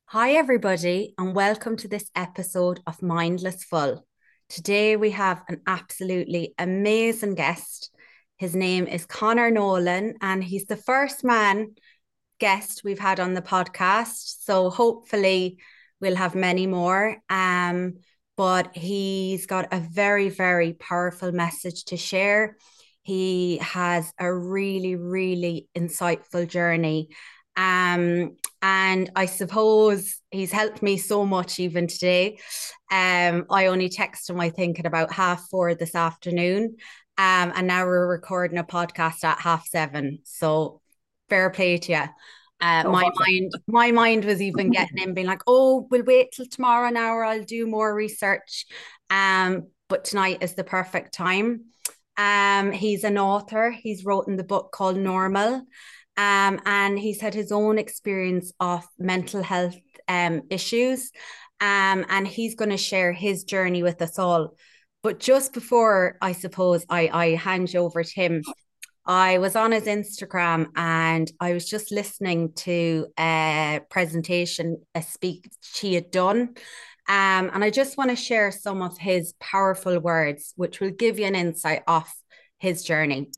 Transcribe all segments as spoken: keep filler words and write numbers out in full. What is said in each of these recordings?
Hi, everybody, and welcome to this episode of Mindless Full. Today, we have an absolutely amazing guest. His name is Connor Nolan, and he's the first man guest we've had on the podcast. So, hopefully, we'll have many more. Um, but he's got a very, very powerful message to share. He has a really, really insightful journey. Um, and I suppose he's helped me so much even today. Um, I only texted him, I think, at about half four this afternoon. Um, and now we're recording a podcast at half seven. So fair play to you. Uh, No my problem. mind, my mind was even getting in, being like, "Oh, we'll wait till tomorrow an hour. I'll do more research." Um, but tonight is the perfect time. Um, he's an author. He's written the book called Normal, um, and he's had his own experience of mental health um, issues. Um, and he's going to share his journey with us all. But just before, I suppose, I, I hand you over to him, I was on his Instagram and I was just listening to a presentation, a speech he had done. Um, and I just want to share some of his powerful words, which will give you an insight of his journey.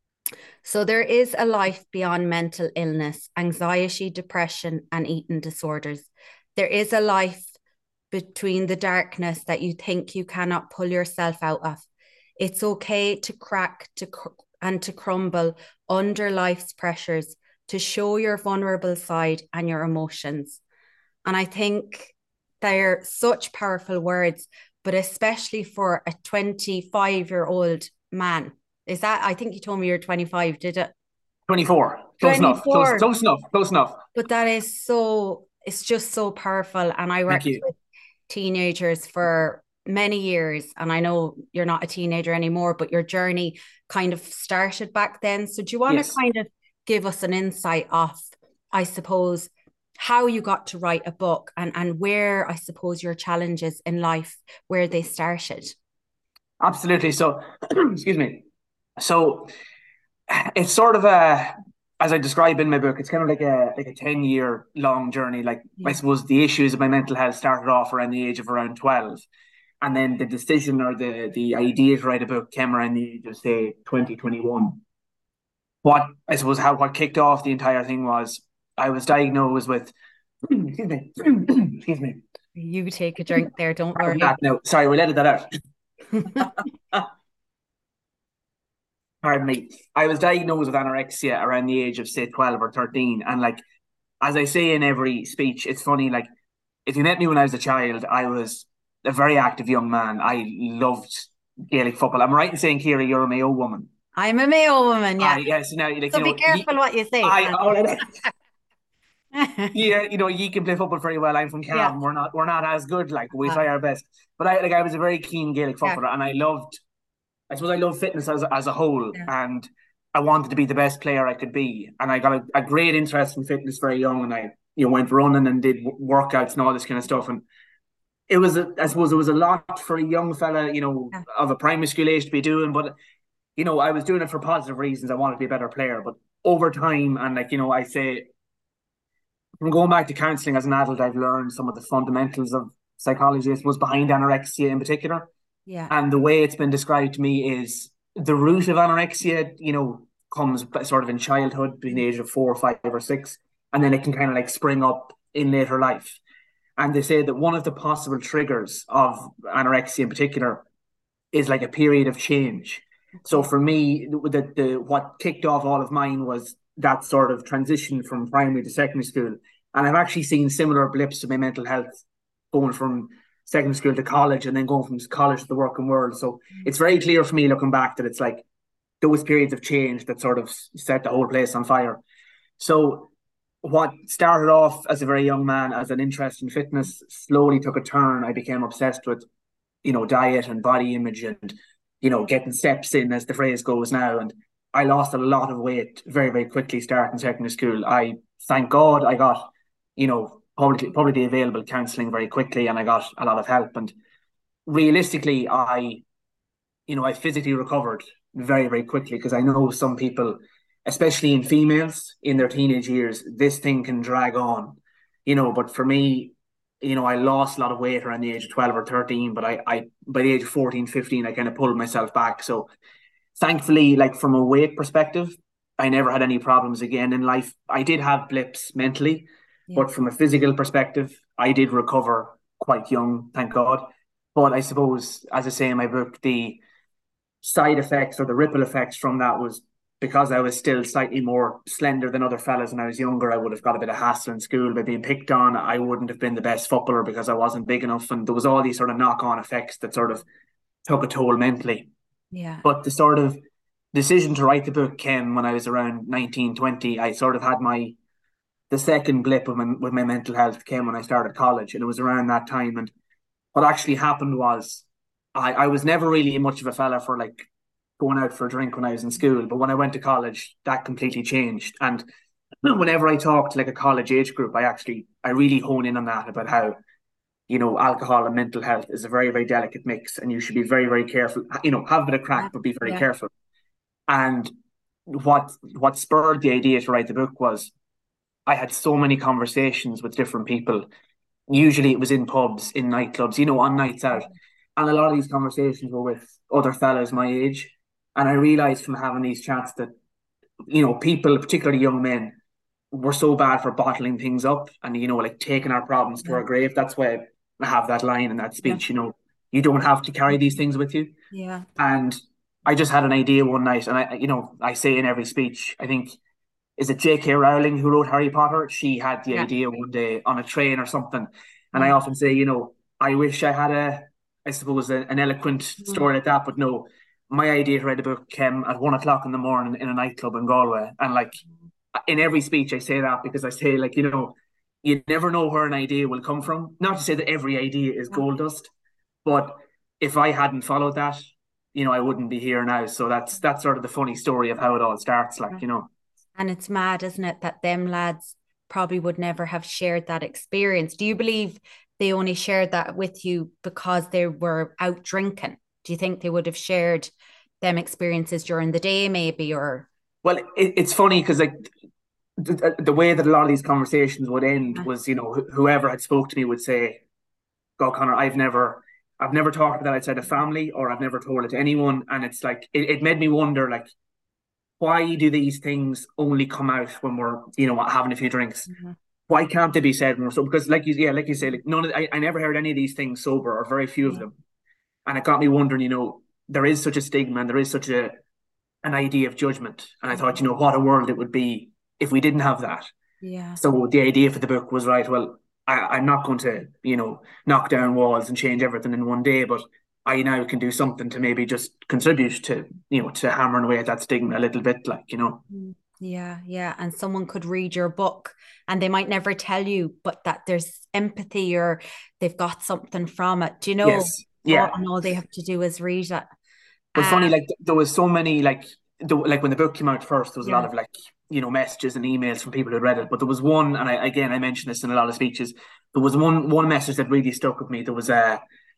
So there is a life beyond mental illness, anxiety, depression, and eating disorders. There is a life between the darkness that you think you cannot pull yourself out of. It's okay to crack to cr- and to crumble under life's pressures, to show your vulnerable side and your emotions. And I think they're such powerful words, but especially for a twenty-five year old man. Is that, I think you told me you're twenty-five, did it? twenty-four. Close enough. Close, twenty-four. close enough. Close enough. But that is so, it's just so powerful. And I Thank worked you. with teenagers for many years. And I know you're not a teenager anymore, but your journey kind of started back then. So do you want to Yes, kind of give us an insight of, I suppose, how you got to write a book and, and where I suppose your challenges in life, where they started? absolutely. So, excuse me. So it's sort of a, as I describe in my book, it's kind of like a like a ten year long journey. Like I Yeah. suppose the issues of my mental health started off around the age of around twelve, and then the decision or the the idea to write a book came around the age of say twenty twenty one. What I suppose how what kicked off the entire thing was I was diagnosed with excuse me excuse me. You take a drink there, don't I'm worry. back now. Sorry, we let that out. Pardon me. I was diagnosed with anorexia around the age of say twelve or thirteen, and like as I say in every speech, it's funny. Like if you met me when I was a child, I was a very active young man. I loved Gaelic football. I'm right in saying, Kira, you're a Mayo woman. I'm a Mayo woman, yeah. I yes, now like So you be know, ye, careful what you say. I all I, yeah, you know, ye can play football very well. I'm from Yeah, Cavan. We're not we're not as good. Like we uh, try our best, but I like I was a very keen Gaelic yeah, footballer, and I loved I suppose I love fitness as as a whole, yeah. and I wanted to be the best player I could be, and I got a, a great interest in fitness very young, and I you know went running and did workouts and all this kind of stuff, and it was a, I suppose it was a lot for a young fella, you know, Yeah. of a primary school age to be doing, but you know I was doing it for positive reasons. I wanted to be a better player, but over time, and like you know, I say from going back to counselling as an adult, I've learned some of the fundamentals of psychology. I suppose behind anorexia in particular, Yeah. and the way it's been described to me is the root of anorexia, you know, comes sort of in childhood between the age of four, five, or six, and then it can kind of like spring up in later life. And they say that one of the possible triggers of anorexia in particular is like a period of change. So Okay. for me, the, the what kicked off all of mine was that sort of transition from primary to secondary school. And I've actually seen similar blips to my mental health going from secondary school to college and then going from college to the working world. So it's very clear for me looking back that it's like those periods of change that sort of set the whole place on fire. So what started off as a very young man as an interest in fitness slowly took a turn. I became obsessed with you know, diet and body image and, you know, getting steps in, as the phrase goes now. And I lost a lot of weight very, very quickly starting secondary school. I, thank God, I got, you know, publicly, publicly available counselling very quickly and I got a lot of help. And realistically, I, you know, I physically recovered very, very quickly because I know some people, especially in females in their teenage years, this thing can drag on. you know, but for me, you know, I lost a lot of weight around the age of twelve or thirteen, but I, I by the age of fourteen, fifteen, I kind of pulled myself back. So thankfully, like from a weight perspective, I never had any problems again in life. I did have blips mentally, Yeah. but from a physical perspective, I did recover quite young, thank God. But I suppose, as I say in my book, the side effects or the ripple effects from that was because I was still slightly more slender than other fellas when I was younger. I would have got a bit of hassle in school by being picked on. I wouldn't have been the best footballer because I wasn't big enough. And there was all these sort of knock on effects that sort of took a toll mentally. Yeah. But the sort of decision to write the book came when I was around nineteen, twenty. I sort of had my, the second blip with my, with my mental health came when I started college. And it was around that time. And what actually happened was I, I was never really much of a fella for like going out for a drink when I was in school. But when I went to college, that completely changed. And whenever I talk to like a college age group, I actually, I really hone in on that about how, you know, alcohol and mental health is a very, very delicate mix. And you should be very, very careful, you know, have a bit of Yeah. crack, but be very Yeah. careful. And what what spurred the idea to write the book was I had so many conversations with different people. Usually it was in pubs, in nightclubs, you know, on nights out. And a lot of these conversations were with other fellas my age. And I realized from having these chats that, you know, people, particularly young men, were so bad for bottling things up and, you know, like taking our problems to Yeah. our grave. That's why I have that line in that Yeah. speech, you know, you don't have to carry these things with you. Yeah. And I just had an idea one night, and I, you know, I say in every speech, I think, is it J K. Rowling who wrote Harry Potter? She had the Yeah. idea one day on a train or something. And I Yeah. often say, you know, I wish I had a, I suppose, a, an eloquent Mm. story like that, but no, my idea to write a book came at one o'clock in the morning in a nightclub in Galway. And like in every speech, I say that because I say, like, you know, you never know where an idea will come from. Not to say that every idea is Yeah. gold dust, but if I hadn't followed that, you know, I wouldn't be here now. So that's that's sort of the funny story of how it all starts, like, Yeah. you know. And it's mad, isn't it, that them lads probably would never have shared that experience. Do you believe they only shared that with you because they were out drinking? Do you think they would have shared them experiences during the day, maybe? Or Well, it, it's funny because like the, the way that a lot of these conversations would end yeah. was, you know, wh- whoever had spoke to me would say, "God, Connor, I've never, I've never talked about that outside of family, or I've never told it to anyone." And it's like it, it made me wonder, like, why do these things only come out when we're, you know, having a few drinks? Mhm. Why can't they be said when we're so? Because, like you, yeah, like you say, like none of, I, I never heard any of these things sober, or very few of Yeah. them, and it got me wondering. You know, there is such a stigma, and there is such a an idea of judgment, and I thought, you know, what a world it would be if we didn't have that. Yeah. So the idea for the book was, right, well, I, I'm not going to, you know, knock down walls and change everything in one day, but I now can do something to maybe just contribute to, you know, to hammering away at that stigma a little bit, like, you know. Mm. Yeah, yeah. And someone could read your book and they might never tell you, but that there's empathy or they've got something from it. Do you know? Yes. All, Yeah. and all they have to do is read it. But Um, funny, like th- there was so many, like, the, like when the book came out first, there was a lot yeah. of like, you know, messages and emails from people who read it. But there was one, and I again I mentioned this in a lot of speeches. There was one one message that really stuck with me. There was a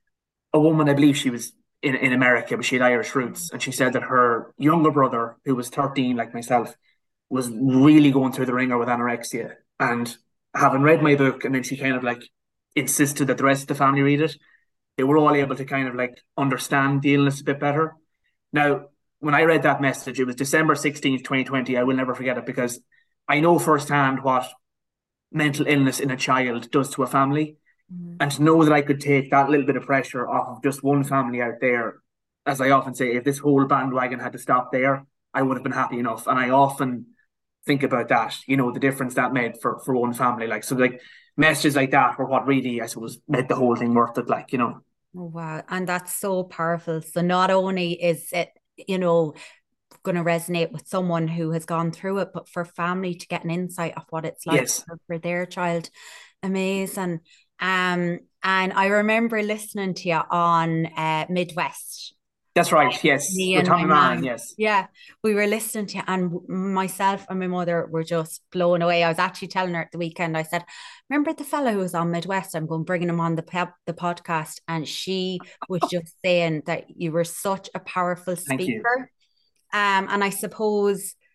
a woman, I believe she was in, in America, but she had Irish roots. And she said that her younger brother, who was thirteen, like myself, was really going through the ringer with anorexia. And having read my book, and then she kind of like insisted that the rest of the family read it, they were all able to kind of like understand the illness a bit better. Now, when I read that message, it was December sixteenth, twenty twenty. I will never forget it because I know firsthand what mental illness in a child does to a family. Mhm. And to know that I could take that little bit of pressure off of just one family out there, as I often say, if this whole bandwagon had to stop there, I would have been happy enough. And I often think about that, you know, the difference that made for, for one family. Like, so like messages like that were what really, I suppose, made the whole thing worth it, like, you know. Oh, wow. And that's so powerful. So not only is it, you know, going to resonate with someone who has gone through it, but for family to get an insight of what it's like Yes, for, for their child. Amazing. Um, and I remember listening to you on uh, Midwest. that's right. Yes. Me With and my Tom Ryan, mom. yes. Yeah, we were listening to you, and myself and my mother were just blown away. I was actually telling her at the weekend, I said, remember the fellow who was on Midwest? I'm going bringing him on the pe- the podcast. And she was just saying that you were such a powerful Thank you. speaker. Um, and I suppose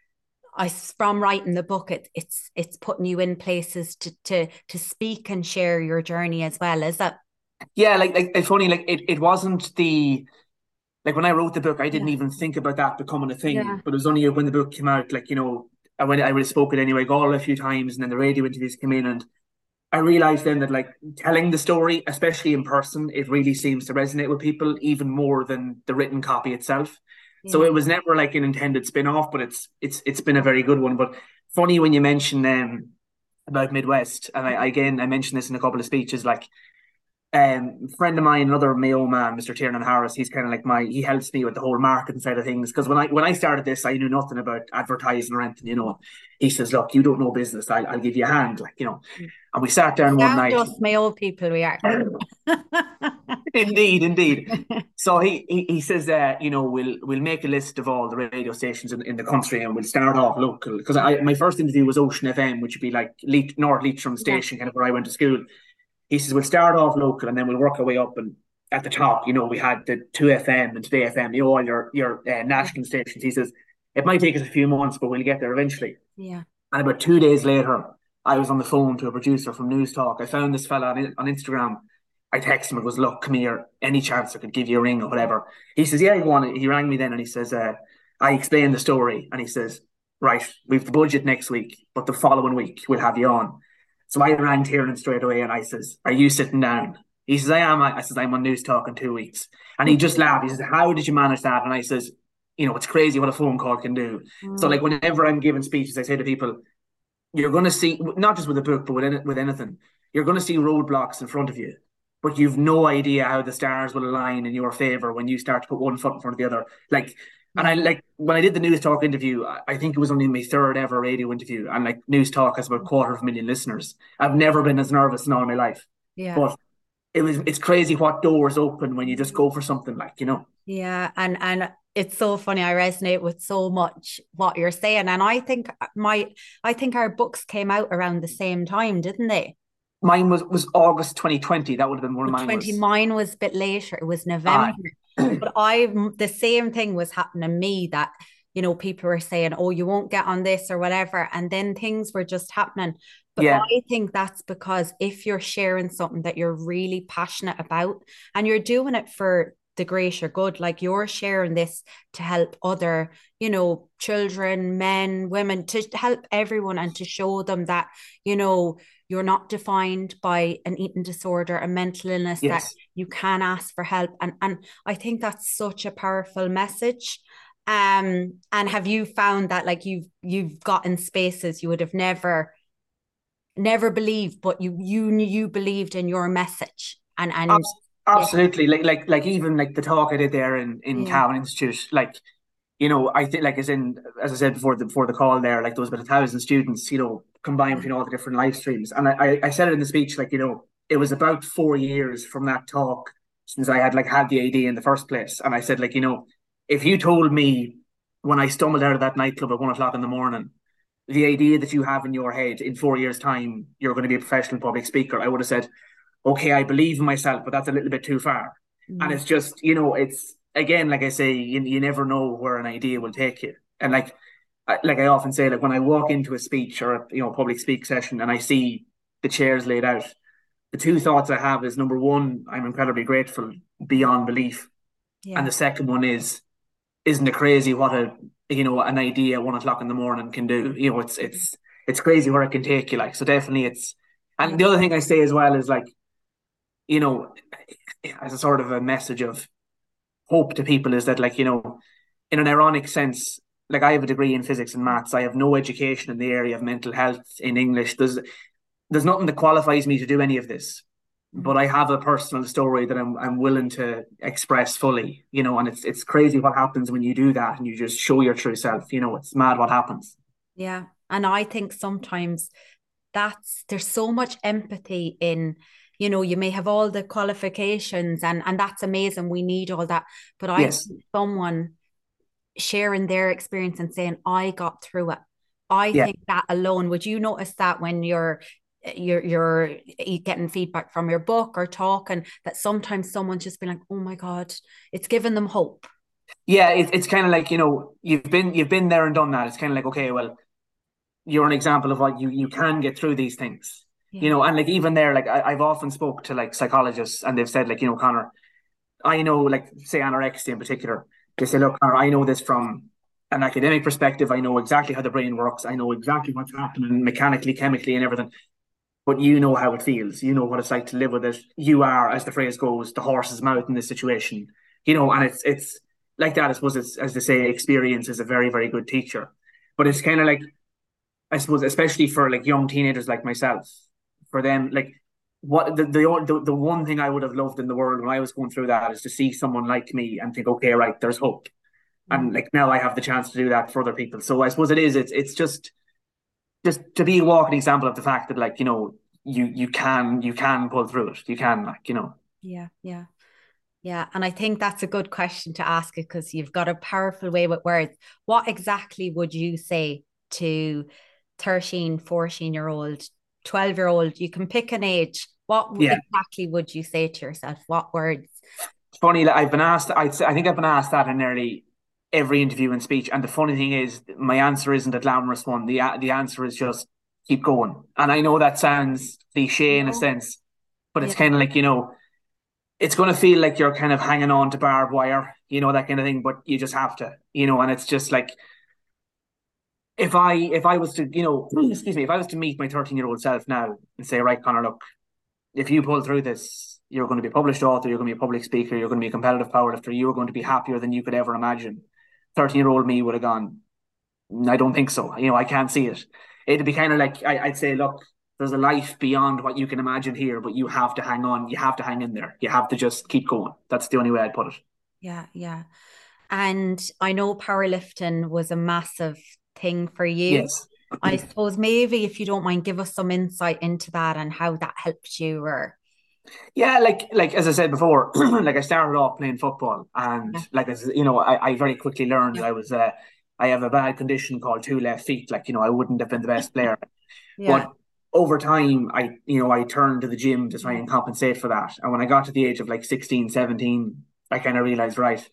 I from writing the book, it, it's it's putting you in places to to to speak and share your journey as well, is it? Yeah, like like it's funny, like it, it wasn't the like when I wrote the book, I didn't Yeah. even think about that becoming a thing. Yeah. But it was only when the book came out, like, you know, I went I would have spoken anyway, Galway a few times, and then the radio interviews came in, and I realized then that like telling the story, especially in person, it really seems to resonate with people even more than the written copy itself. So Yeah. it was never like an intended spin-off, but it's it's it's been a very good one. But funny when you mention um about Midwest, and I again I mentioned this in a couple of speeches, like um friend of mine, another Mayo man, Mister Tiernan Harris, he's kind of like my he helps me with the whole marketing side of things. Because when I when I started this, I knew nothing about advertising or anything, you know. He says, look, you don't know business, I'll, I'll give you a hand, like, you know. And we sat down one Sound night. us, my old people, we are. Indeed, indeed. So he he, he says, uh, you know, we'll we'll make a list of all the radio stations in, in the country, and we'll start off local. Because I my first interview was Ocean F M, which would be like Le- North Leitrim Yeah. station, kind of where I went to school. He says we'll start off local, and then we'll work our way up. And at the top, you know, we had the two F M and Today F M, you know, all your your uh, national stations. He says it might take us a few months, but we'll get there eventually. Yeah. And about two days later, I was on the phone to a producer from News Talk. I found this fella on, on Instagram. I texted him and goes, look, come here. Any chance I could give you a ring or whatever? He says, yeah, go on. He rang me then and he says, uh, I explained the story. And he says, right, we've the budget next week, but the following week we'll have you on. So I rang Tiernan straight away and I says, are you sitting down? He says, I am. I says, I'm on News Talk in two weeks. And he just laughed. He says, how did you manage that? And I says, you know, it's crazy what a phone call can do. So Mm. like whenever I'm giving speeches, I say to people, you're going to see, not just with a book, but with, any, with anything, you're going to see roadblocks in front of you, but you've no idea how the stars will align in your favor when you start to put one foot in front of the other. Like, and Yeah. I like when I did the News Talk interview, I think it was only my third ever radio interview, and like News Talk has about a quarter of a million listeners. I've never been as nervous in all my life, Yeah. but it was it's crazy what doors open when you just go for something, like, you know. Yeah. And and it's so funny. I resonate with so much what you're saying. And I think my I think our books came out around the same time, didn't they? Mine was was August twenty twenty. That would have been where But mine twenty, was. mine was a bit later. It was Ah, November. But I, the same thing was happening to me that, you know, people were saying, oh, you won't get on this or whatever. And then things were just happening. But yeah, I think that's because if you're sharing something that you're really passionate about and you're doing it for the greater good, like you're sharing this to help other, you know, children, men, women, to help everyone and to show them that, you know, you're not defined by an eating disorder, a mental illness, that yes. you can ask for help. And and I think that's such a powerful message. Um, and have you found that like you've you've gotten spaces you would have never never believed, but you you knew you believed in your message and and Abs- yeah, Absolutely. Like like like even like the talk I did there in in yeah, Cowan Institute, like, you know, I think like as in as I said before the before the call there, like there was about a thousand students, you know, combined between all the different live streams. And I, I I said it in the speech, like, you know, it was about four years from that talk since I had like had the idea in the first place. And I said, like, you know, if you told me when I stumbled out of that nightclub at one o'clock in the morning, the idea that you have in your head in four years' time, you're going to be a professional public speaker, I would have said, okay, I believe in myself, but that's a little bit too far. And mm, it's just, you know, it's again, like I say, you, you never know where an idea will take you. And like, I, like I often say, like when I walk into a speech or a, you know, public speak session and I see the chairs laid out, the two thoughts I have is number one, I'm incredibly grateful beyond belief, and yeah, the second one is, isn't it crazy what a you know an idea at one o'clock in the morning can do? You know, it's it's it's crazy where it can take you. Like, so definitely, it's. yeah, And the other thing I say as well is like, you know, as a sort of a message of hope to people is that, like, you know, in an ironic sense, like I have a degree in physics and maths. I have no education in the area of mental health in English. There's there's nothing that qualifies me to do any of this. mm, But I have a personal story that I'm I'm willing to express fully, you know, and it's it's crazy what happens when you do that and you just show your true self. You know, it's mad what happens. yeah. And I think sometimes that's there's so much empathy in, you know, you may have all the qualifications and and that's amazing, we need all that, but I Yes. think someone sharing their experience and saying I got through it, I Yeah. think that alone, would you notice that when you're you're you're getting feedback from your book or talking, that sometimes someone's just been like, oh my god, it's given them hope. Yeah, it, it's kind of like, you know, you've been you've been there and done that. It's kind of like, okay, well, you're an example of what you you can get through these things. You Yeah. know, and like even there, like I, I've often spoke to like psychologists and they've said, like, you know, Connor, I know, like, say anorexia in particular, they say, look, Connor, I know this from an academic perspective. I know exactly how the brain works. I know exactly what's happening mechanically, chemically, and everything. But you know how it feels. You know what it's like to live with it. You are, as the phrase goes, the horse's mouth in this situation. You know, and it's it's like that. I suppose it's, as they say, experience is a very, very good teacher. But it's kind of like, I suppose, especially for like young teenagers like myself, for them, like what the, the the the one thing I would have loved in the world when I was going through that is to see someone like me and think, okay, right, there's hope, Mm. and like now I have the chance to do that for other people. So I suppose it is, it's it's just just to be a walking example of the fact that, like, you know, you you can you can pull through it, you can, like, you know. Yeah, yeah. Yeah, and I think that's a good question to ask it because you've got a powerful way with words. What exactly would you say to thirteen, fourteen year old, twelve year old? You can pick an age. What Yeah, exactly would you say to yourself? What words? funny that I've been asked. I'd say, I think I've been asked that in nearly every interview and speech. And the funny thing is, my answer isn't a glamorous one. The the answer is just keep going. And I know that sounds cliche in a No. sense, but it's Yeah. kind of like, you know, it's going to feel like you're kind of hanging on to barbed wire, you know, that kind of thing. But you just have to, you know. And it's just like, if I if I was to, you know, excuse me, if I was to meet my thirteen year old self now and say, right, Connor, look, if you pull through this, you're going to be a published author, you're going to be a public speaker, you're going to be a competitive powerlifter, you're going to be happier than you could ever imagine. thirteen year old me would have gone, I don't think so. You know, I can't see it. It'd be kind of like, I, I'd say, look, there's a life beyond what you can imagine here, but you have to hang on. You have to hang in there. You have to just keep going. That's the only way I'd put it. Yeah, yeah. And I know powerlifting was a massive thing for you. Yes. I suppose maybe if you don't mind, give us some insight into that and how that helped you or Yeah, like like as I said before, like I started off playing football, and yeah, like as you know, I, I very quickly learned yeah, that I was uh, I have a bad condition called two left feet. Like, you know, I wouldn't have been the best player, yeah, but over time, I you know I turned to the gym to try yeah, and compensate for that. And when I got to the age of like sixteen, seventeen, I kind of realized, right,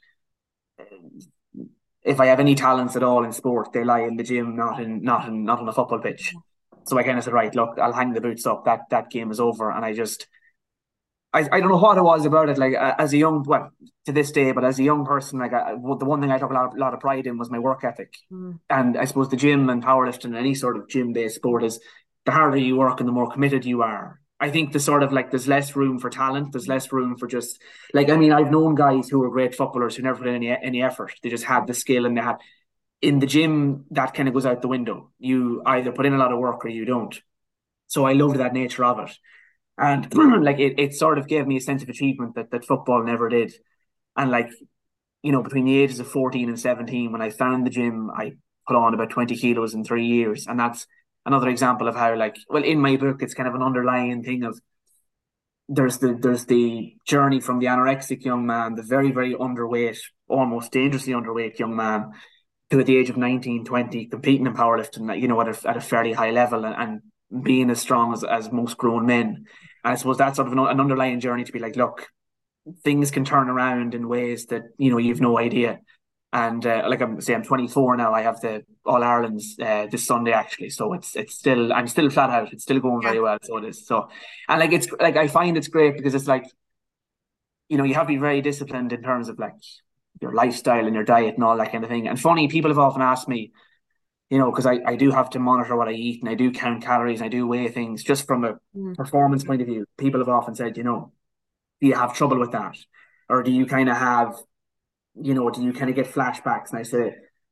if I have any talents at all in sport, they lie in the gym, not in not in not on a football pitch. So I kind of said, right, look, I'll hang the boots up. That that game is over, and I just I, I don't know what it was about it. Like, uh, as a young, well, to this day, but as a young person, like, I, the one thing I took a lot, of, lot of pride in was my work ethic. mm, And I suppose the gym and powerlifting and any sort of gym based sport is, the harder you work and the more committed you are. I think the sort of like, there's less room for talent. There's less room for just like, I mean, I've known guys who were great footballers who never put in any any effort. They just had the skill, and they had, in the gym, that kind of goes out the window. You either put in a lot of work or you don't. So I loved that nature of it. And like it, it sort of gave me a sense of achievement that, that football never did. And like, you know, between the ages of fourteen and seventeen, when I found the gym, I put on about twenty kilos in three years. And that's another example of how, like, well, in my book, it's kind of an underlying thing of, there's the there's the journey from the anorexic young man, the very, very underweight, almost dangerously underweight young man, to at the age of nineteen, twenty, competing in powerlifting, you know, at a, at a fairly high level, and, and being as strong as, as most grown men. And I suppose that's sort of an, an underlying journey to be like, look, things can turn around in ways that, you know, you've no idea. And uh, like I'm say, I'm twenty-four now. I have the All Ireland's uh, this Sunday actually, so it's it's still I'm still flat out. It's still going yeah, very well. So it is. So, and like it's like I find it's great because it's like, you know, you have to be very disciplined in terms of like your lifestyle and your diet and all that kind of thing. And funny, people have often asked me, you know, because I, I do have to monitor what I eat, and I do count calories and I do weigh things just from a mm, performance point of view. People have often said, you know, do you have trouble with that? Or do you kind of have, you know, do you kind of get flashbacks? And I say,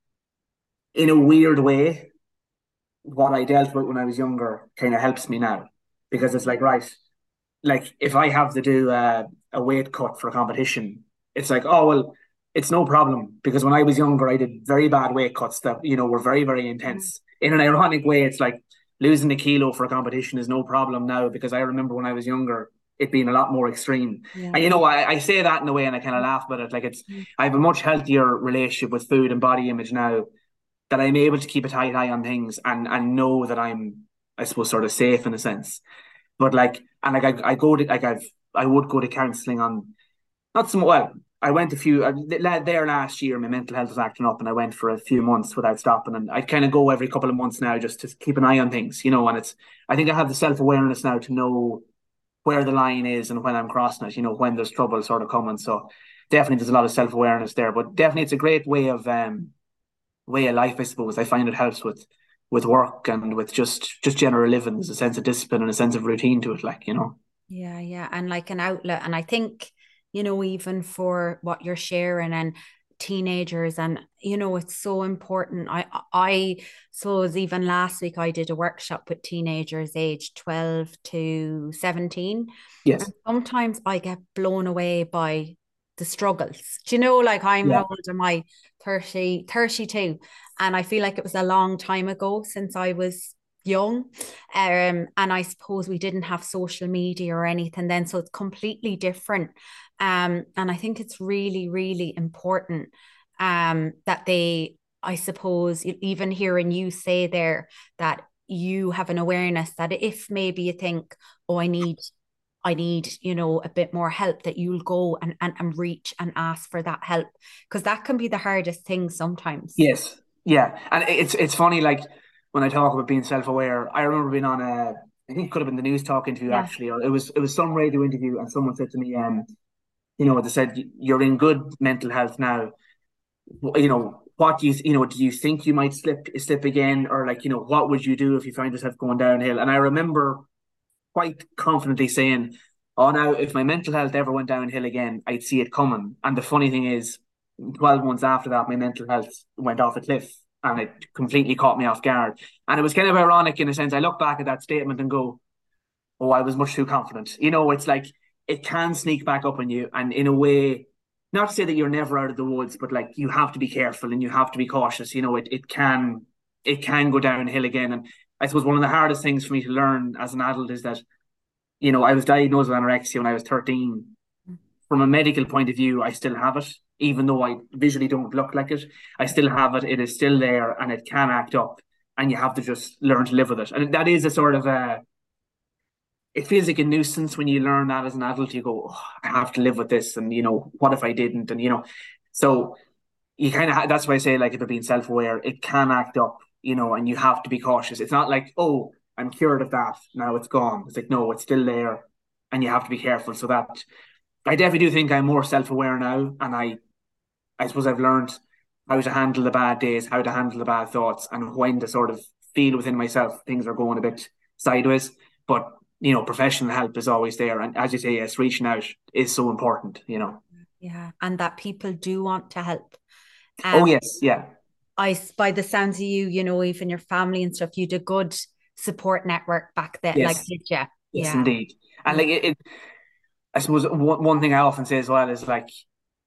in a weird way, what I dealt with when I was younger kind of helps me now, yeah, because it's like, right, like if I have to do a, a weight cut for a competition, it's like, oh, well, it's no problem, because when I was younger, I did very bad weight cuts that, you know, were very, very mm, intense. In an ironic way, it's like losing a kilo for a competition is no problem now, because I remember when I was younger, it being a lot more extreme. yeah, And you know, I, I say that in a way and I kind of laugh about it. Like, it's, mm, I have a much healthier relationship with food and body image now, that I'm able to keep a tight eye on things, and and know that I'm, I suppose, sort of safe in a sense. But like, and like I, I go to like I've I would go to counselling on, not some, well, I went a few uh, there last year. My mental health was acting up, and I went for a few months without stopping. And I kind of go every couple of months now just to keep an eye on things, you know. And it's I think I have the self awareness now to know where the line is and when I'm crossing it. You know, when there's trouble sort of coming. So definitely, there's a lot of self awareness there. But definitely, it's a great way of um way of life. I suppose I find it helps with with work and with just just general living. There's a sense of discipline and a sense of routine to it, like you know. Yeah, yeah. And like an outlet. And I think, you know, even for what you're sharing and teenagers, and you know, it's so important. I I suppose even last week I did a workshop with teenagers aged twelve to seventeen. Yes. And sometimes I get blown away by the struggles. Do you know, like I'm Yeah. how old am I? thirty, thirty-two. And I feel like it was a long time ago since I was young. Um, and I suppose we didn't have social media or anything then. So it's completely different. Um, and I think it's really, really important um, that they, I suppose, e- even hearing you say there that you have an awareness that if maybe you think, oh, I need I need, you know, a bit more help, that you'll go and, and, and reach and ask for that help. Because that can be the hardest thing sometimes. Yes. Yeah. And it's it's funny, like when I talk about being self-aware, I remember being on a I think it could have been the news talk interview Yeah. actually, or it was it was some radio interview, and someone said to me, um, you know, they said you're in good mental health now. You know, what do you you know, do you think you might slip slip again, or like, you know, what would you do if you find yourself going downhill? And I remember quite confidently saying, "Oh, now if my mental health ever went downhill again, I'd see it coming." And the funny thing is, twelve months after that, my mental health went off a cliff, and it completely caught me off guard. And it was kind of ironic in a sense. I look back at that statement and go, "Oh, I was much too confident." You know, it's like it can sneak back up on you, and in a way, not to say that you're never out of the woods, but like you have to be careful and you have to be cautious. You know, it it can it can go downhill again. And I suppose one of the hardest things for me to learn as an adult is that, you know, I was diagnosed with anorexia when I was thirteen. From a medical point of view, I still have it, even though I visually don't look like it. I still have it. It is still there, and it can act up, and you have to just learn to live with it. And that is a sort of a, it feels like a nuisance when you learn that as an adult. You go, oh, I have to live with this, and you know, what if I didn't? And you know, so you kind of ha- that's why I say, like, if you're being self-aware, it can act up, you know, and you have to be cautious. It's not like, oh, I'm cured of that, now it's gone. It's like, no, it's still there, and you have to be careful. So that I definitely do think I'm more self-aware now, and I I suppose I've learned how to handle the bad days, how to handle the bad thoughts, and when to sort of feel within myself things are going a bit sideways. But you know, professional help is always there, and as you say, yes, reaching out is so important. You know. Yeah. And that people do want to help. Oh Um, yes, yeah, I, by the sounds of you, you know, even your family and stuff, you did a good support network back then. Like, yes, did you? yes, Yeah. indeed. And Yeah. like it, it I suppose one, one thing I often say as well is like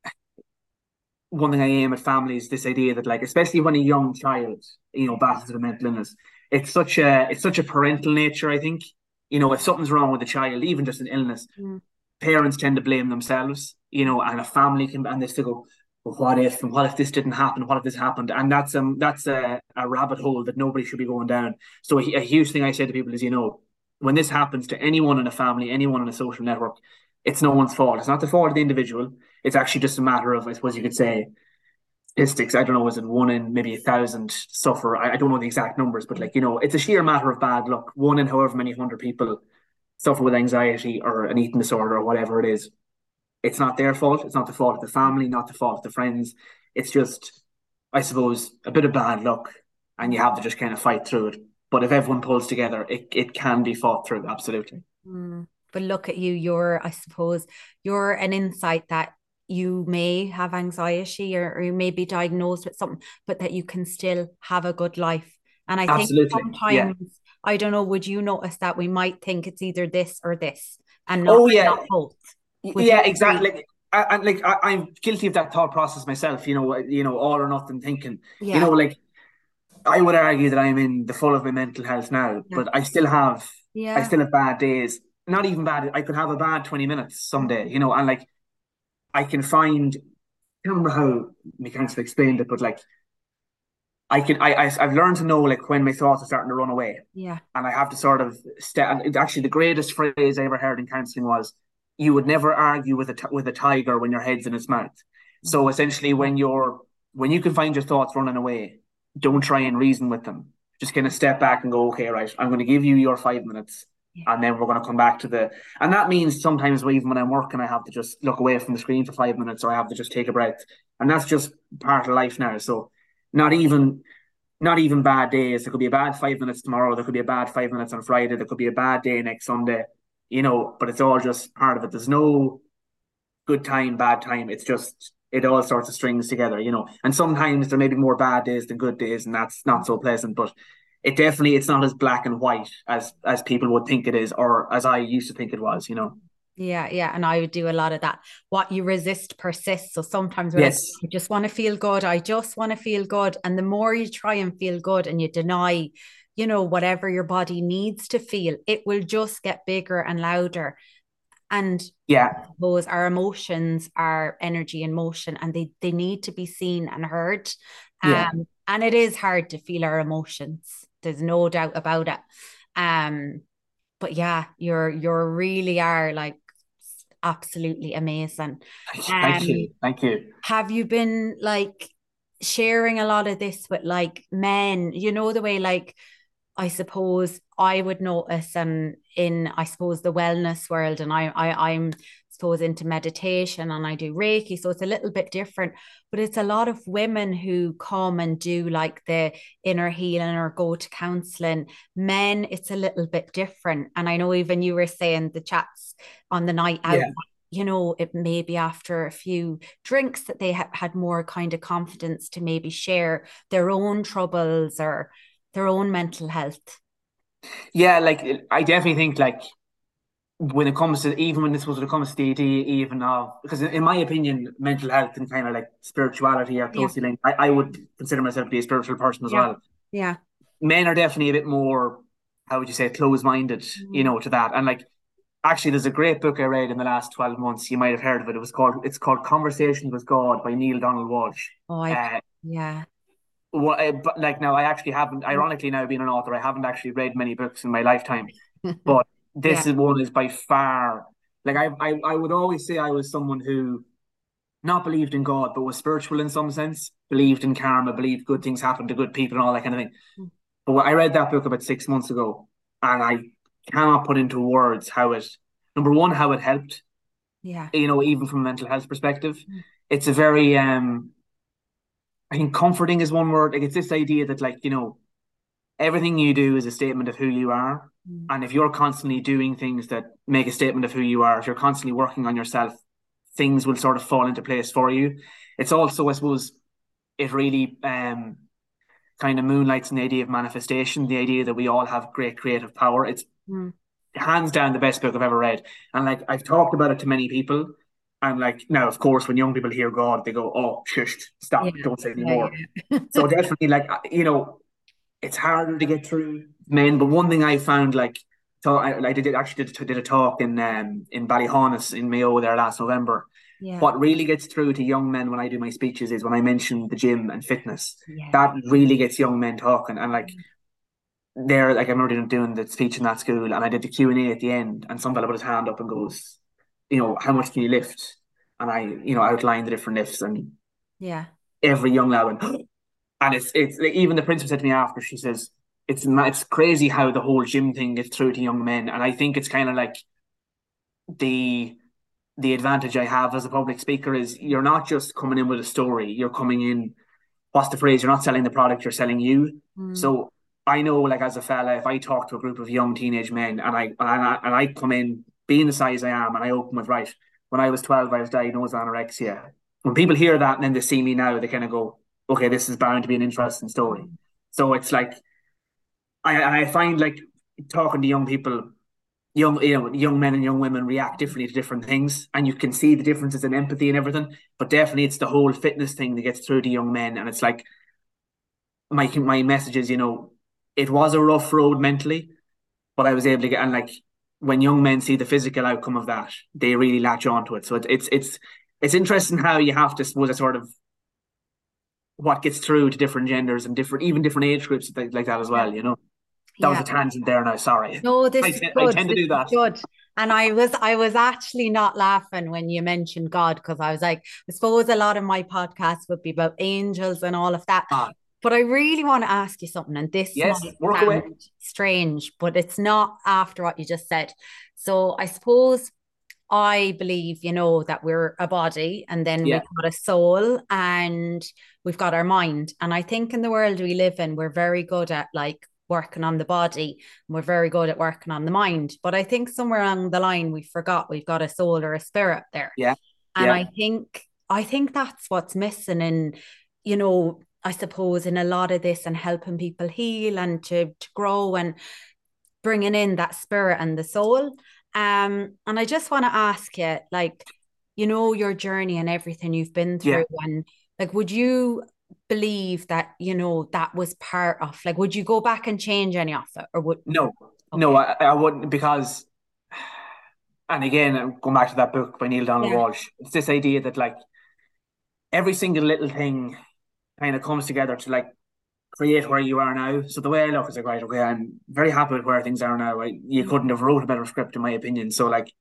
one thing I aim at families, this idea that, like, especially when a young child, you know, battles with a mental illness, it's such a it's such a parental nature, I think. You know, if something's wrong with a child, even just an illness, Mm. parents tend to blame themselves, you know, and a family can, and they still go, well, what if, and what if this didn't happen? What if this happened? And that's um that's a, a rabbit hole that nobody should be going down. So a, a huge thing I say to people is, you know, when this happens to anyone in a family, anyone in a social network, it's no one's fault. It's not the fault of the individual. It's actually just a matter of, I suppose you could say, statistics. I don't know, is it one in maybe a thousand suffer? I, I don't know the exact numbers, but like, you know, it's a sheer matter of bad luck. One in however many hundred people suffer with anxiety or an eating disorder or whatever it is. It's not their fault. It's not the fault of the family, not the fault of the friends. It's just, I suppose, a bit of bad luck, and you have to just kind of fight through it. But if everyone pulls together, it, it can be fought through. Absolutely. Mm. But look at you, you're, I suppose, you're an insight that you may have anxiety, or, or you may be diagnosed with something, but that you can still have a good life. And I think Absolutely. Yeah. sometimes, I don't know, would you notice that we might think it's either this or this and not Oh, yeah. not both? Would you Yeah, exactly. agree? Like, I, I, like I, I'm guilty of that thought process myself. You know, you know, all or nothing thinking. You know, Yeah. like I would argue that I'm in the full of my mental health now, Yeah. but I still have, I Yeah. still have bad days. Not even bad. I could have a bad twenty minutes someday. You know, and like I can find. I can't remember how mechanics explained it, but like I can, I, I, I've learned to know like when my thoughts are starting to run away, Yeah. and I have to sort of step. And actually, the greatest phrase I ever heard in counselling was, you would never argue with a with a tiger when your head's in its mouth. So essentially, when you're when you can find your thoughts running away, don't try and reason with them. Just kind of step back and go, okay, right, I'm going to give you your five minutes, Yeah. and then we're going to come back to the. And that means sometimes even when I'm working, I have to just look away from the screen for five minutes, or I have to just take a breath, and that's just part of life now. So not even not even bad days. There could be a bad five minutes tomorrow. There could be a bad five minutes on Friday. There could be a bad day next Sunday. You know, but it's all just part of it. There's no good time, bad time. It's just it all sorts of strings together, you know. And sometimes there may be more bad days than good days, and that's not so pleasant. But it definitely it's not as black and white as as people would think it is, or as I used to think it was, you know. Yeah, yeah. And I would do a lot of that. What you resist persists. So sometimes we're like, Yes. I just want to feel good. I just want to feel good. And the more you try and feel good and you deny, you know, whatever your body needs to feel, it will just get bigger and louder. And Yeah. I suppose our emotions are energy in motion, and they they need to be seen and heard. Yeah. Um, and it is hard to feel our emotions. There's no doubt about it. Um, but yeah, you're you're really are like absolutely amazing. Thank Um, you. Thank you. have you been like sharing a lot of this with like men? You know, the way like I suppose I would notice, and in I suppose the wellness world, and I, I I'm suppose into meditation and I do Reiki, so it's a little bit different. But it's a lot of women who come and do like the inner healing or go to counseling. Men, it's a little bit different. And I know even you were saying the chats on the night out. Yeah. You know, it may be after a few drinks that they ha- had more kind of confidence to maybe share their own troubles or their own mental health. Yeah, like I definitely think like when it comes to even when this was when it comes to the idea even of because in my opinion mental health and kind of like spirituality are Yeah. closely linked. I, I would consider myself to be a spiritual person as Yeah. well. Yeah. Men are definitely a bit more, how would you say, close-minded, you Mm. know, to that. And like actually there's a great book I read in the last twelve months. You might have heard of it. It was called it's called Conversations with God by Neil Donald Walsh. Oh, I, Uh yeah. what uh, but like now I actually haven't ironically now being an author, I haven't actually read many books in my lifetime. But Yeah. this is one is by far like I, I I would always say I was someone who not believed in God, but was spiritual in some sense, believed in karma, believed good things happen to good people and all that kind of thing. But I read that book about six months ago, and I cannot put into words how it, number one, how it helped, Yeah. you know, even from a mental health perspective. It's a very, um, I think comforting is one word. Like it's this idea that, like, you know, everything you do is a statement of who you are. Mm. And if you're constantly doing things that make a statement of who you are, if you're constantly working on yourself, things will sort of fall into place for you. It's also, I suppose, it really um kind of moonlights in the idea of manifestation, the idea that we all have great creative power. It's Mm. hands down the best book I've ever read. And like I've talked about it to many people. And like now, of course, when young people hear God, they go, "Oh, shush, Yeah. stop, don't say Yeah. anymore." Yeah. So definitely, like you know, it's harder to get through men. But one thing I found, like, so I, I did actually did, did a talk in um in Ballyhaunis in Mayo there last November. Yeah. What really gets through to young men when I do my speeches is when I mention the gym and fitness. Yeah. That really gets young men talking. And like there, like I remember doing the speech in that school, and I did the Q and A at the end, and some fella put his hand up and goes, you know, how much can you lift? And I, you know, outlined the different lifts, and Yeah. every young lad went, and it's it's like, even the principal said to me after, she says, it's it's crazy how the whole gym thing gets through to young men, and I think it's kind of like the the advantage I have as a public speaker is you're not just coming in with a story, you're coming in, what's the phrase? You're not selling the product, you're selling you. Mm. So I know, like as a fella, if I talk to a group of young teenage men and I and I, and I come in being the size I am and I open with right, when I was twelve, I was diagnosed with anorexia. When people hear that and then they see me now, they kind of go, okay, this is bound to be an interesting story. So it's like I I find like talking to young people, young you know young men and young women react differently to different things, and you can see the differences in empathy and everything. But definitely, it's the whole fitness thing that gets through to young men, and it's like my my message is, you know, it was a rough road mentally, but I was able to get and like when young men see the physical outcome of that, they really latch onto it. So it, it's it's it's interesting how you have to suppose a sort of what gets through to different genders and different even different age groups like, like that as Yeah. well. You know, that was Yeah. a tangent there. Now, sorry, No, I this is t- I good. tend to This do is that. good. And I was I was actually not laughing when you mentioned God, because I was like, I suppose a lot of my podcasts would be about angels and all of that. Ah, But I really want to ask you something, and this yes, might work sound away. strange, but it's not after what you just said. So I suppose I believe, you know, that we're a body and then Yeah, we've got a soul and we've got our mind. And I think in the world we live in, we're very good at like working on the body and we're very good at working on the mind. But I think somewhere along the line we forgot we've got a soul or a spirit there. yeah, And yeah, I think I think that's what's missing in, you know, I suppose in a lot of this and helping people heal and to to grow and bringing in that spirit and the soul. Um, and I just want to ask you, like, you know, your journey and everything you've been yeah. through, and like, would you believe that, you know, that was part of, like, would you go back and change any of it, or would, No, no, okay, I, I wouldn't because, and again, I'm going back to that book by Neil Donald yeah, Walsh. It's this idea that like every single little thing kind of comes together to like create where you are now. So the way I look is like, right, okay, I'm very happy with where things are now. I, you mm, couldn't have wrote a better script, in my opinion. So like,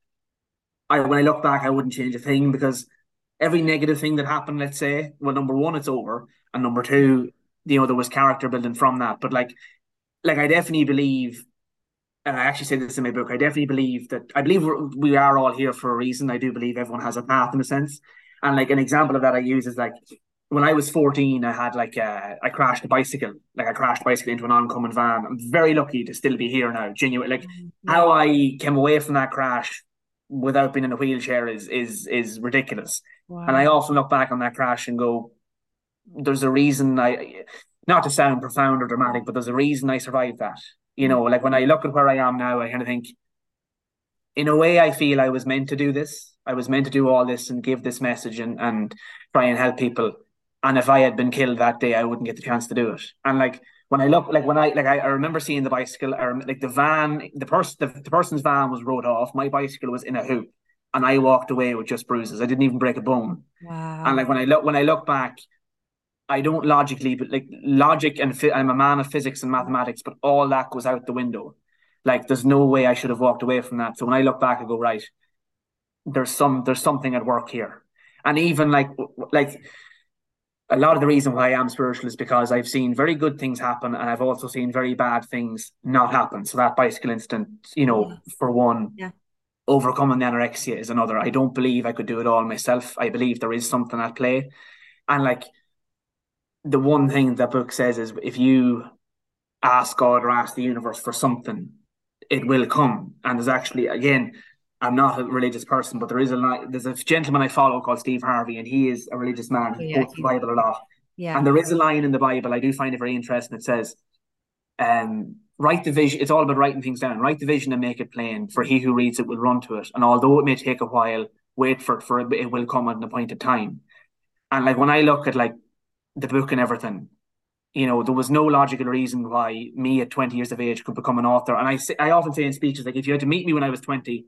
I when I look back, I wouldn't change a thing because every negative thing that happened, let's say, well, number one, it's over, and number two, you know, there was character building from that. But like, like I definitely believe, and I actually say this in my book, I definitely believe that I believe we're, we are all here for a reason. I do believe everyone has a path in a sense, and like an example of that I use is like when I was fourteen, I had like uh, I crashed a bicycle, like I crashed a bicycle into an oncoming van. I'm very lucky to still be here now. Genuine, like yeah, how I came away from that crash without being in a wheelchair is is is ridiculous. And I wow, often look back on that crash and go, "There's a reason I." Not to sound profound or dramatic, but there's a reason I survived that. You mm, know, like when I look at where I am now, I kind of think, in a way, I feel I was meant to do this. I was meant to do all this and give this message and, and try and help people. And if I had been killed that day, I wouldn't get the chance to do it. And like when I look, like when I like I, I remember seeing the bicycle, or like the van, the person, the, the person's van was rode off. My bicycle was in a hoop, and I walked away with just bruises. I didn't even break a bone. And wow, like when I look, when I look back, I don't logically, but like logic and fi- I'm a man of physics and mathematics, but all that goes out the window. Like there's no way I should have walked away from that. So when I look back, I go, right, there's some there's something at work here. And even like like a lot of the reason why I am spiritual is because I've seen very good things happen and I've also seen very bad things not happen. So that bicycle incident, you know, yeah, for one, yeah, overcoming the anorexia is another. I don't believe I could do it all myself. I believe there is something at play. And like the one thing that book says is if you ask God or ask the universe for something, it will come. And there's actually, again, I'm not a religious person, but there is a there's a gentleman I follow called Steve Harvey, and he is a religious man. oh, He yeah, quotes the he's, Bible a lot, yeah, and there is a line in the Bible I do find it very interesting. It says, um, "Write the vision." It's all about writing things down. Write the vision and make it plain. For he who reads it will run to it. And although it may take a while, wait for it, for it will come at an appointed time. And like when I look at like the book and everything, you know, there was no logical reason why me at twenty years of age could become an author. And I say, I often say in speeches, like, if you had to meet me when I was twenty,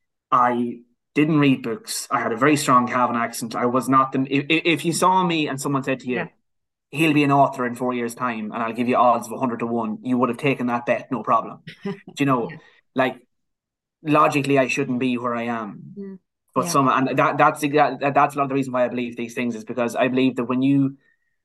I didn't read books. I had a very strong Calvin accent. I was not the, if, if you saw me and someone said to you, yeah, he'll be an author in four years' time and I'll give you odds of one hundred to one, you would have taken that bet, no problem. Do you know, yeah, like, logically, I shouldn't be where I am. mm, But yeah, some, and that, that's, that, that's a lot of the reason why I believe these things is because I believe that when you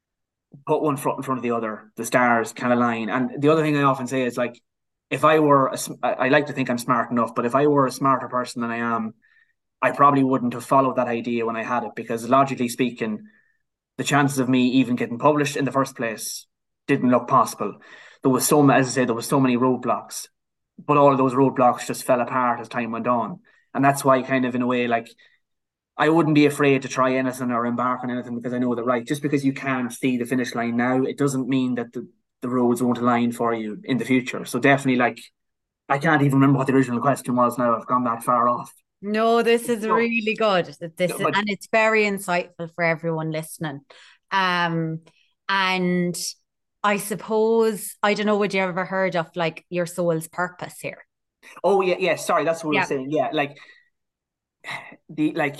put one foot in front of the other, the stars can align. And the other thing I often say is like, if I were, a, I like to think I'm smart enough, but if I were a smarter person than I am, I probably wouldn't have followed that idea when I had it because logically speaking, the chances of me even getting published in the first place didn't look possible. There was so, as I said, there was so many roadblocks, but all of those roadblocks just fell apart as time went on, and that's why, kind of in a way, like I wouldn't be afraid to try anything or embark on anything because I know that right, just because you can't see the finish line now, it doesn't mean that the, the roads won't align for you in the future. So definitely, like I can't even remember what the original question was now. I've gone that far off. no, this is No, really good. This is, but and it's very insightful for everyone listening. Um, and I suppose I don't know, would you ever heard of like your soul's purpose here? oh yeah, yeah. Sorry, that's what we were Yeah, saying. Yeah, like the like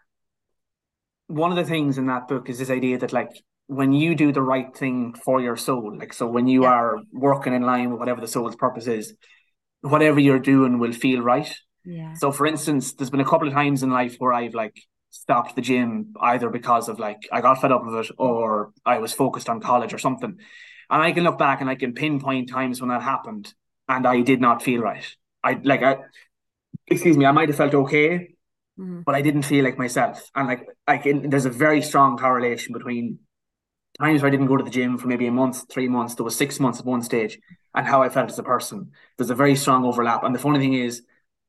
one of the things in that book is this idea that like when you do the right thing for your soul, like so when you yeah, are working in line with whatever the soul's purpose is, whatever you're doing will feel right. Yeah. So for instance, there's been a couple of times in life where I've like stopped the gym either because of like I got fed up with it or I was focused on college or something. And I can look back and I can pinpoint times when that happened and I did not feel right. I like I excuse me, I might have felt okay, Mm-hmm. but I didn't feel like myself. And like I can, there's a very strong correlation between times where I didn't go to the gym for maybe a month, three months, there was six months at one stage, and how I felt as a person. There's a very strong overlap. And the funny thing is,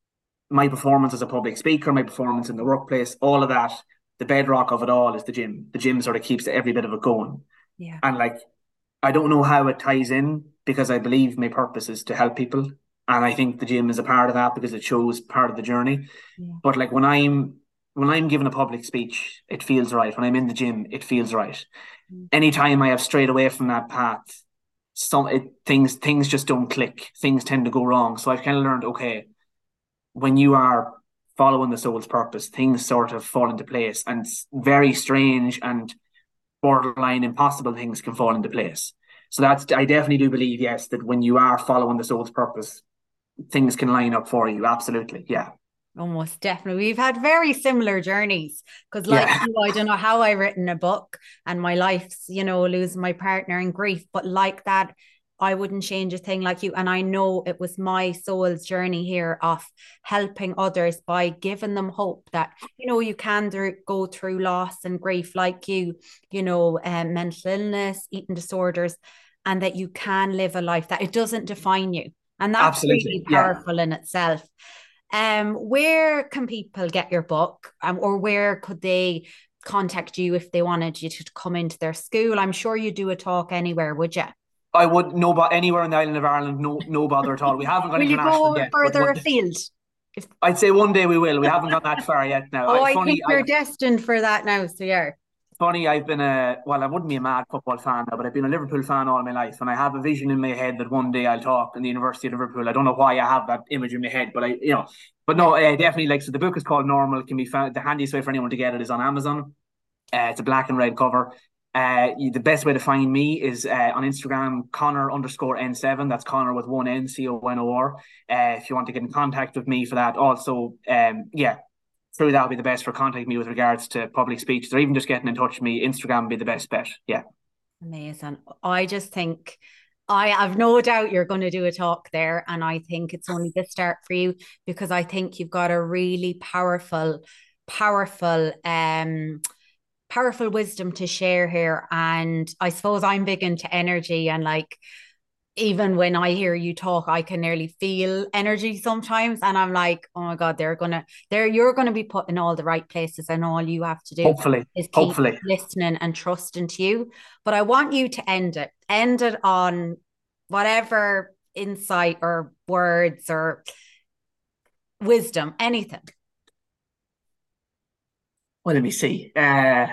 my performance as a public speaker, my performance in the workplace, all of that, the bedrock of it all is the gym. The gym sort of keeps every bit of it going. Yeah. And like, I don't know how it ties in because I believe my purpose is to help people. And I think the gym is a part of that because it shows part of the journey. Yeah. But like when I'm when I'm giving a public speech, it feels right. When I'm in the gym, it feels right. Mm. Anytime I have strayed away from that path, some it, things things just don't click. Things tend to go wrong. So I've kind of learned, okay, when you are following the soul's purpose, things sort of fall into place, and very strange and borderline impossible things can fall into place. So that's I definitely do believe, yes, that when you are following the soul's purpose, things can line up for you. Absolutely. Yeah. Almost definitely. We've had very similar journeys because like yeah. you, I don't know how I written a book and my life's, you know, losing my partner in grief, but like that, I wouldn't change a thing like you. And I know it was my soul's journey here of helping others by giving them hope that, you know, you can th- go through loss and grief like you, you know, um, mental illness, eating disorders, and that you can live a life that it doesn't define you. And that's Absolutely. really powerful yeah. in itself. Um, where can people get your book, um, or where could they contact you if they wanted you to come into their school? I'm sure you do a talk anywhere, would you? I would no, but anywhere in the island of Ireland, no, no bother at all. We haven't gone will international you go yet. Further one, afield? If... I'd say one day we will. We haven't gone that far yet. Now, oh, I, I funny, think you're I, destined for that now. So yeah. Funny, I've been a well, I wouldn't be a mad football fan now, but I've been a Liverpool fan all my life, and I have a vision in my head that one day I'll talk in the University of Liverpool. I don't know why I have that image in my head, but I, you know, but no, uh, definitely like so. The book is called Normal. It can be found. The handiest way for anyone to get it is on Amazon. Uh, it's a black and red cover. Uh, you, the best way to find me is uh, on Instagram, Connor underscore N seven. That's Connor with one N, C O N O R. Uh, if you want to get in contact with me for that, also, um, yeah. Through that would be the best for contacting me with regards to public speeches or even just getting in touch with me. Instagram would be the best bet. Yeah. Amazing. I just think I have no doubt you're going to do a talk there. And I think it's only the start for you because I think you've got a really powerful, powerful, um, powerful wisdom to share here. And I suppose I'm big into energy and like, even when I hear you talk, I can nearly feel energy sometimes. And I'm like, oh my God, they're going to, they're, you're going to be put in all the right places. And all you have to do hopefully, is keep hopefully. listening and trusting to you. But I want you to end it, end it on whatever insight or words or wisdom, anything. Well, let me see. Uh,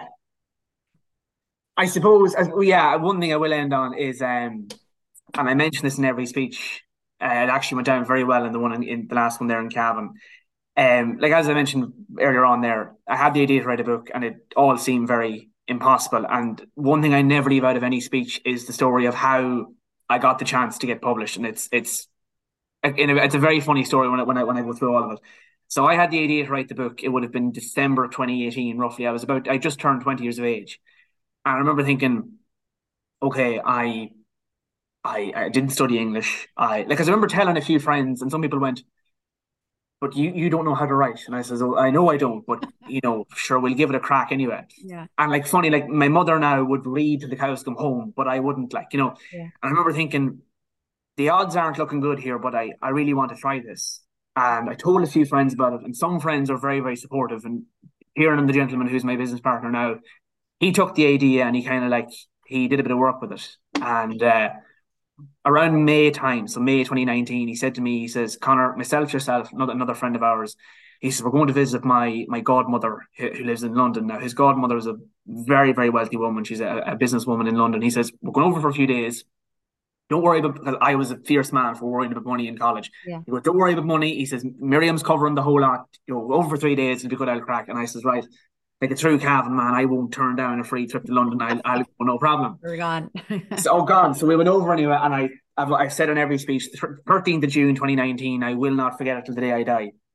I suppose, as, yeah, one thing I will end on is, um, and I mention this in every speech. Uh, it actually went down very well in the one in, in the last one there in Cavan. Um, like as I mentioned earlier on, there, I had the idea to write a book, and it all seemed very impossible. And one thing I never leave out of any speech is the story of how I got the chance to get published, and it's it's it's a very funny story when I when I when I go through all of it. So I had the idea to write the book. It would have been December twenty eighteen, roughly. I was about I just turned twenty years of age, and I remember thinking, okay, I. I, I didn't study English. I like, cause I remember telling a few friends, and some people went, "But you, you don't know how to write." And I says, "Oh, I know I don't, but you know, sure, we'll give it a crack anyway." Yeah. And like, funny, like my mother now would read till the cows come home, but I wouldn't, like, you know. Yeah. And I remember thinking, the odds aren't looking good here, but I, I really want to try this. And I told a few friends about it, and some friends are very, very supportive. And hearing on the gentleman who's my business partner now, he took the idea and he kind of like he did a bit of work with it, and. uh Around May time, so May twenty nineteen, he said to me, he says, "Connor, myself, yourself, another, another friend of ours," he says, "we're going to visit my my godmother who, who lives in London." Now, his godmother is a very, very wealthy woman. She's a, a businesswoman in London. He says, "We're going over for a few days. Don't worry about," because I was a fierce man for worrying about money in college. Yeah. He goes, "Don't worry about money." He says, "Miriam's covering the whole lot. You know, over for three days, it'll be good, I'll crack." And I says, "Right. Like a true Cavan man, I won't turn down a free trip to London. I'll, I'll go, no problem." We're gone. So, oh, gone. So we went over anyway, and I, I've, I've said in every speech, thirteenth of June, twenty nineteen, I will not forget it till the day I die.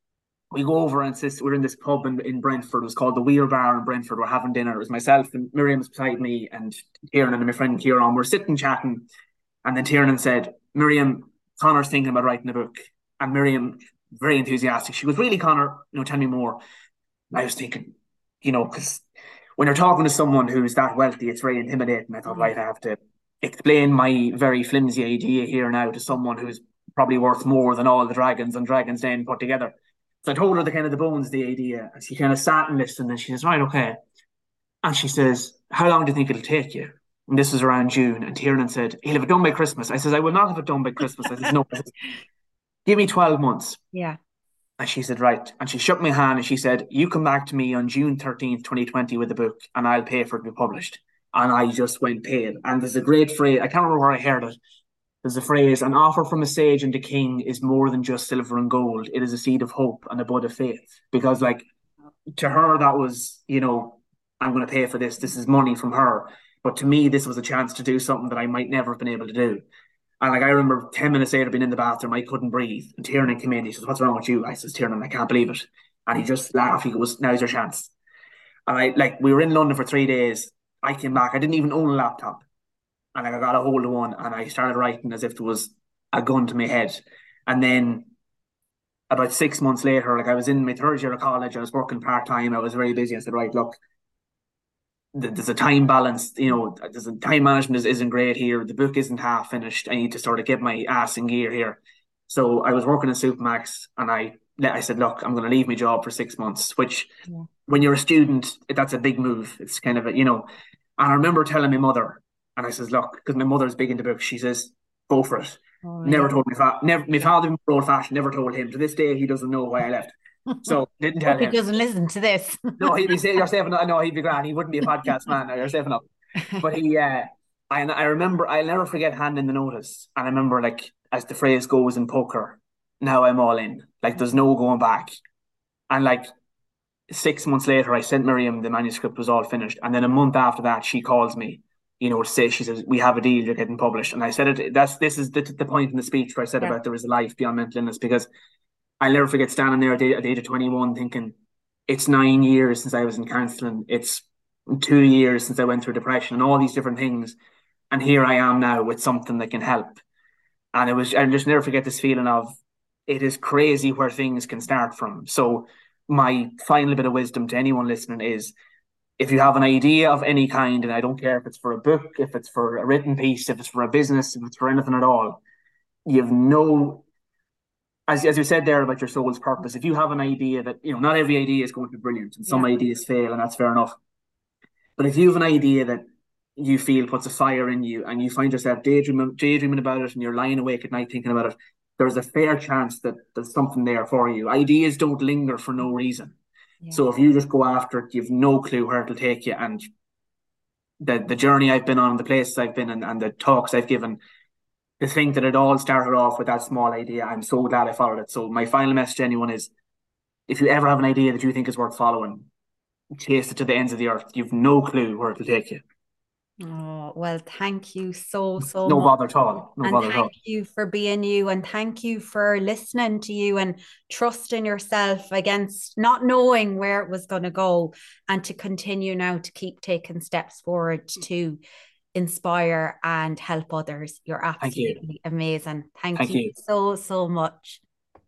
we go over and sis, we're in this pub in, in Brentford. It was called the Weir Bar in Brentford. We're having dinner. It was myself and Miriam was beside me and Tiernan and my friend Kieran. We're sitting chatting. And then Tiernan said, Miriam, Connor's thinking about writing a book. And Miriam, very enthusiastic. She was really, Connor, you know, tell me more. And I was thinking, you know, because when you're talking to someone who's that wealthy, it's very intimidating. I thought, right, I have to explain my very flimsy idea here now to someone who's probably worth more than all the dragons and Dragon's Den put together. So I told her the kind of the bones of the idea, and she kind of sat and listened, and she says, right, okay. And she says, how long do you think it'll take you? And this was around June, and Tiernan said, he'll have it done by Christmas. I says, I will not have it done by Christmas. I says, no, I says, give me twelve months. Yeah. And she said, right. And she shook my hand and she said, you come back to me on June thirteenth, twenty twenty with the book, and I'll pay for it to be published. And I just went pale. And there's a great phrase, I can't remember where I heard it. There's a phrase, an offer from a sage and a king is more than just silver and gold. It is a seed of hope and a bud of faith. Because, like, to her, that was, you know, I'm going to pay for this. This is money from her. But to me, this was a chance to do something that I might never have been able to do. And, like, I remember ten minutes later being in the bathroom, I couldn't breathe. And Tiernan came in. He says, what's wrong with you? I says, Tiernan, I can't believe it. And he just laughed. He goes, now's your chance. And I, like, we were in London for three days. I came back. I didn't even own a laptop. And I got a hold of one and I started writing as if there was a gun to my head. And then about six months later, like I was in my third year of college, I was working part-time, I was very busy. I said, right, look, there's a time balance, you know, there's a time management is, isn't great here. The book isn't half finished. I need to sort of get my ass in gear here. So I was working in Supermax and I I said, look, I'm going to leave my job for six months, which yeah. when you're a student, that's a big move. It's kind of a, you know, and I remember telling my mother, and I says, look, because my mother's big into books, she says, go for it. Oh, never yeah. told my father, never, my father was old fashioned, never told him. To this day, he doesn't know why I left. So didn't tell Hope him. He doesn't listen to this. No, he'd be saying, you're saving up. No, he'd be grand. He wouldn't be a podcast man. No, you're saving up. But he, uh, I, I remember, I'll never forget handing the notice. And I remember, like, as the phrase goes in poker, now I'm all in. Like, there's no going back. And, like, six months later, I sent Miriam, the manuscript was all finished. And then a month after that, she calls me, you know, to say, she says, we have a deal, you're getting published. And I said it, that's, this is the, the point in the speech where I said yeah. about there is a life beyond mental illness, because I'll never forget standing there at the, at the age of twenty-one thinking, it's nine years since I was in counselling. It's two years since I went through depression and all these different things. And here I am now with something that can help. And it was, I'll just never forget this feeling of, it is crazy where things can start from. So my final bit of wisdom to anyone listening is, if you have an idea of any kind, and I don't care if it's for a book, if it's for a written piece, if it's for a business, if it's for anything at all, you have no, as, as you said there about your soul's purpose, if you have an idea that, you know, not every idea is going to be brilliant and some yeah. ideas fail and that's fair enough. But if you have an idea that you feel puts a fire in you and you find yourself daydreaming, daydreaming about it and you're lying awake at night thinking about it, there's a fair chance that there's something there for you. Ideas don't linger for no reason. Yeah. So if you just go after it, you've no clue where it'll take you. And the the journey I've been on, the places I've been in, and the talks I've given, to think that it all started off with that small idea, I'm so glad I followed it. So my final message to anyone is, if you ever have an idea that you think is worth following, chase it to the ends of the earth. You've no clue where it'll take you. Oh, well, thank you so, so no much. No bother at all. No and bother thank at all. you for being you, and thank you for listening to you and trusting yourself against not knowing where it was going to go, and to continue now to keep taking steps forward to inspire and help others. You're absolutely thank you. amazing. Thank, thank you, you so, so much.